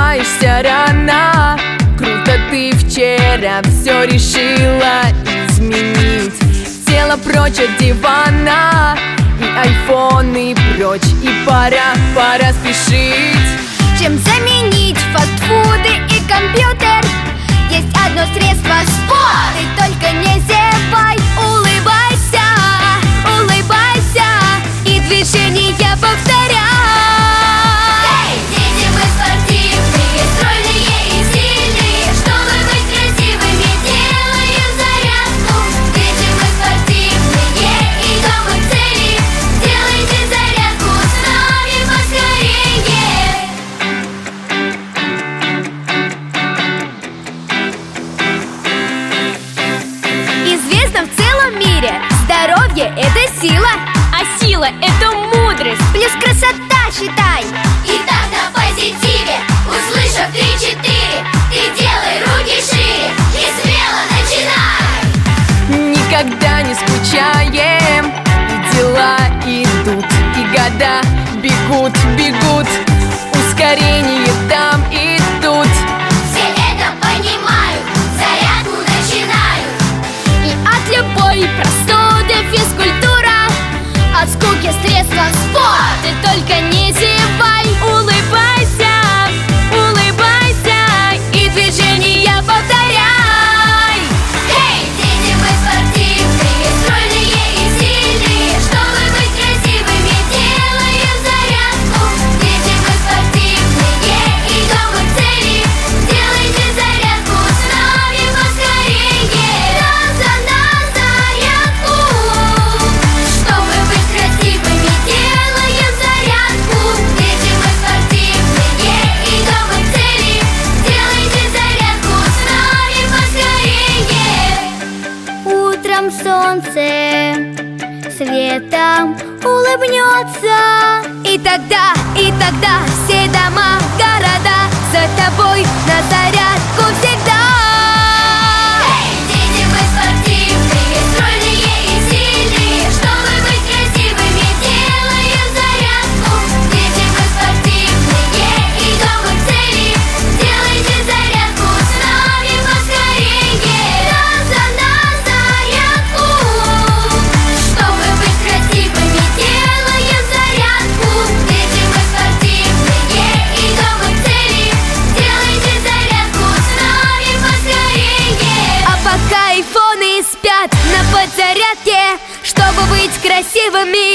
просыпаешься рано. Круто, ты вчера все решила изменить. Тело прочь от дивана, и айфоны прочь, и пора спешить. Чем заменить фастфуды и компьютер? Есть одно средство — спорт. Ты только не зевай, улыбайся, улыбайся, и движения повторяй. Эй, дети, мы спортивные, стройные и сильные. Чтобы быть красивыми, делаем зарядку. Дети, мы спортивные, идем к цели. Делайте зарядку с нами поскорее. Известно в целом мире: здоровье — это сила, А сила — это мудрость. плюс красота, считай. И так на позитиве, услышав 3-4, ты делай руки шире и смело начинай. Никогда не скучаем, и дела идут, и года бегут. Ускорение там и тут. Все это понимают, зарядку начинают. И от любой простуды физкультура, От скуки средства спорт. ты только не зевай, улыбайся, улыбайся, и движения повторяй. Эй, дети, мы спортивные, стройные и сильные. Чтобы быть красивыми, делаем зарядку. Дети, мы спортивные, идем к цели. Делайте зарядку с нами поскорее. На зарядку. Чтобы быть красивыми, делаем зарядку. Дети, мы спортивные, идем к цели. Делайте зарядку с нами поскорее. Утром солнце светом улыбнется. И тогда все дома, города за тобой на зарядку всегда. Эй, дети, мы спортивные, стройные и сильные. Чтобы быть красивыми, делаем зарядку. Дети, мы спортивные, идем к цели. Делайте зарядку с нами поскорее. На зарядку. Чтобы быть красивыми, делаем зарядку. Дети, мы спортивные, идем к цели. Делайте зарядку с нами поскорее. А пока айфоны спят на подзарядке, чтобы быть красивыми,